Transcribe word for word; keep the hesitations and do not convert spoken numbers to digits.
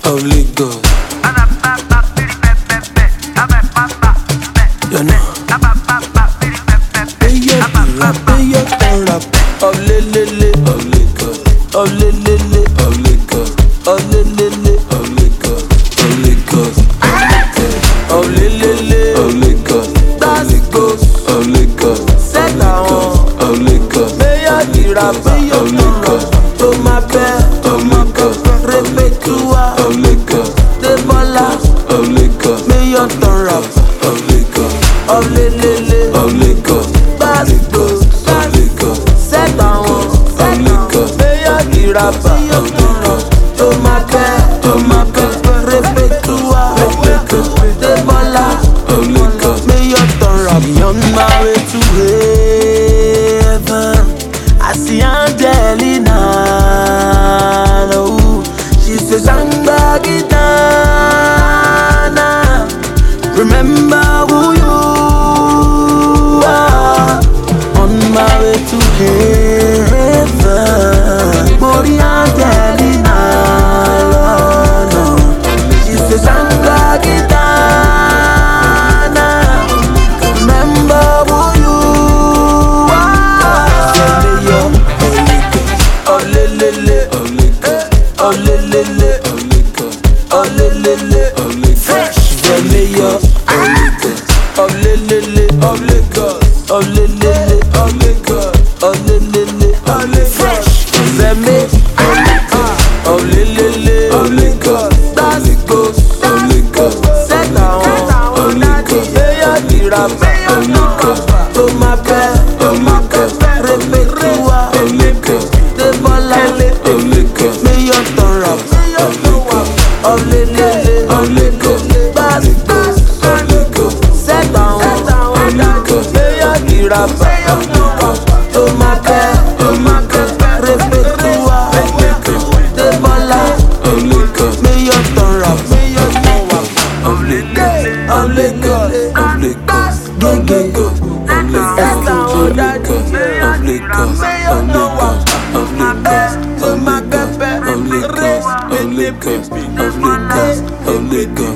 of Lagos. You know. Pay your rap, pay your rap of Lele of Lagos, of Lele of Lagos, of Lele of Lagos, of Lagos, of Lele of Lagos, of Lagos, of Lagos, set down of Lagos. Pay your rap, pay your Lagos, to my bed, of Lagos, repeat to of Lagos, the ballas of Lagos, pay your rap of Lagos, of Lele of Lagos, Bastos, of Lagos, set down of Lagos, pay your rap, pay your Lagos, to my bed, to my bed, repeat to of Lagos, the ballas of Lagos, pay your rap. On my way to heaven, I see Angelina. Oh, she says I'm back in Ghana. Remember who you are. On my way to heaven, Body Angelina. No, she says I'm back in Ghana. Remember who you are. Oh lele, oh Lagos, oh lele, oh Lagos, oh lele, oh Lagos, the mayor of Lagos, of Lagos, of Lele, of Lagos, of Lele, of Lagos, the mayor of Lele, of Lagos, that's Lagos, of Lagos, set down of Lagos, mayor the rapper of Lagos, to my bed, of Lagos, repeat to of Lagos, the baller of Lagos, mayor the rapper of Lagos, of Lele, of Lagos, Bastos, of Lagos, set down of Lagos, mayor the rapper of Lagos, to my bed, of Lagos, repeat to of Lagos, the baller of Lagos, mayor the rapper of Lagos, of Lagos, of Lagos, gang gang go, of Lagos, of Lagos, of Lagos, of Lagos, of Lagos, of Lagos, of Lagos, of Lagos, of Lagos, of Lagos.